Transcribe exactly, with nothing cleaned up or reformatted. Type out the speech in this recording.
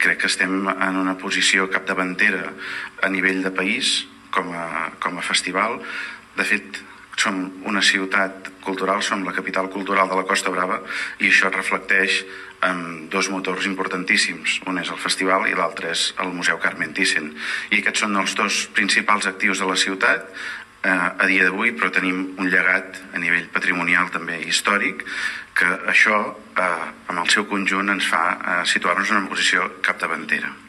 crec que estem en una posició capdavantera a nivell de país com a, com a festival. De fet, som una ciutat cultural, som la capital cultural de la Costa Brava i això es reflecteix amb dos motors importantíssims. Un és el festival i l'altre és el Museu Carmen Thyssen. I aquests són els dos principals actius de la ciutat eh, a dia d'avui, però tenim un llegat a nivell patrimonial també històric que això, eh, amb el seu conjunt, ens fa eh, situar-nos en una posició capdavantera.